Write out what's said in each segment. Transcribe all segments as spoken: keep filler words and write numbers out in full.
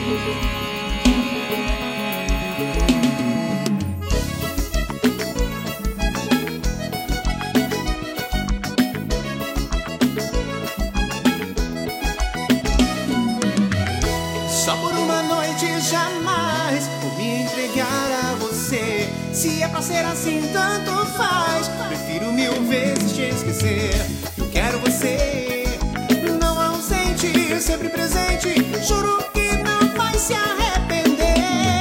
Só por uma noite jamais vou me entregar a você. Se é pra ser assim, tanto faz. Prefiro mil vezes te esquecer. Eu quero você, não ausente, sempre presente. Juro que não vai se arrepender.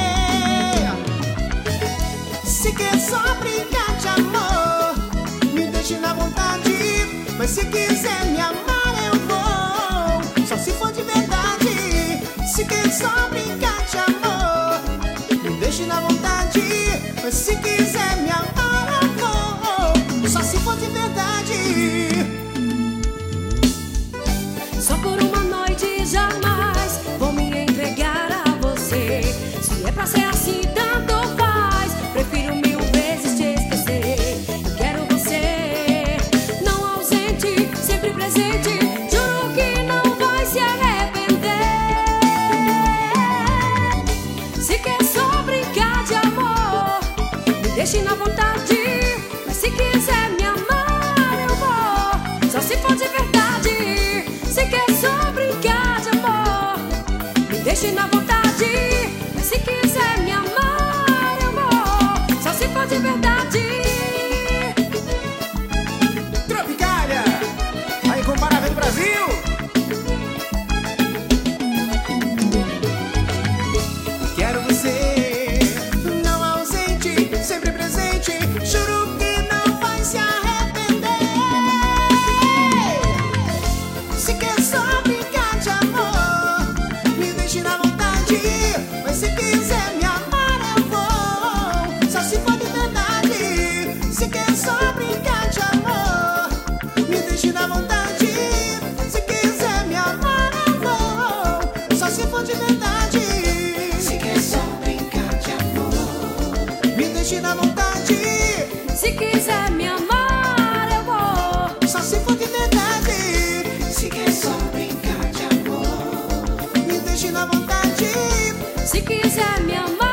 Se quer só brincar de amor, me deixe na vontade. Mas se quiser me amar, eu vou, só se for de verdade. Se quer só brincar de amor, me deixe na vontade. Mas se quiser me amar, eu vou, só se for de verdade. Só por uma noite jamais vou me entregar a você. Se é pra ser assim, tanto faz. Prefiro mil vezes te esquecer. Eu quero você, não ausente, sempre presente. Juro que não vai se arrepender. Se quer só brincar de amor, me deixe na vontade. Mas se quiser me amar, eu vou, só se for de verdade. Se quer só brincar de amor, me deixe na vontade. Mas se quiser me amar, eu vou, só se for de verdade. Tropicália, a incomparável do Brasil. Quero você, não ausente, sempre presente. Juro que não vai se arrepender. Se quer só brincar de amor, me deixe na vontade. Mas se quiser me amar, eu vou, só se for de verdade. Se quer só brincar de amor, me deixe na vontade. Se quiser me amar, eu vou, só se for de verdade. Se quer só brincar de amor, me deixe na vontade. Se quiser me amar, eu vou, Só se for de verdade. Se quer só brincar de amor, me deixe na vontade. se quiser me amar.